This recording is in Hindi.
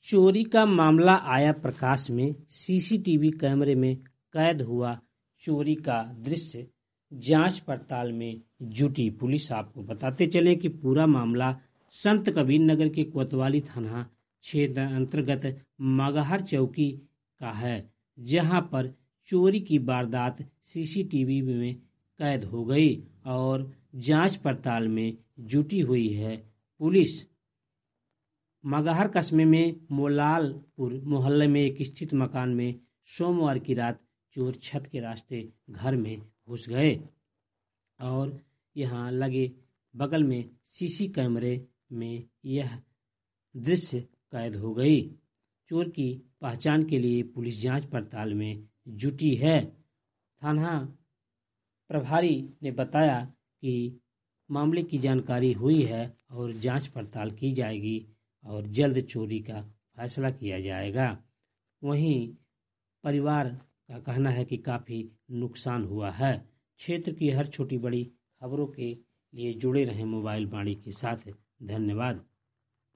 चोरी का मामला आया प्रकाश में। सीसीटीवी कैमरे में कैद हुआ चोरी का दृश्य। जांच पड़ताल में जुटी पुलिस। आपको बताते चले कि पूरा मामला संत कबीर नगर के कोतवाली थाना क्षेत्र अंतर्गत मगहर चौकी का है, जहां पर चोरी की वारदात सीसीटीवी में कैद हो गई और जांच पड़ताल में जुटी हुई है पुलिस। मगहर कस्बे में मोलालपुर मोहल्ले में एक स्थित मकान में सोमवार की रात चोर छत के रास्ते घर में घुस गए और यहां लगे बगल में सीसी कैमरे में यह दृश्य कैद हो गई। चोर की पहचान के लिए पुलिस जांच पड़ताल में जुटी है। थाना प्रभारी ने बताया कि मामले की जानकारी हुई है और जांच पड़ताल की जाएगी और जल्द चोरी का फैसला किया जाएगा। वहीं परिवार का कहना है कि काफ़ी नुकसान हुआ है। क्षेत्र की हर छोटी बड़ी खबरों के लिए जुड़े रहें मोबाइल वाणी के साथ। धन्यवाद।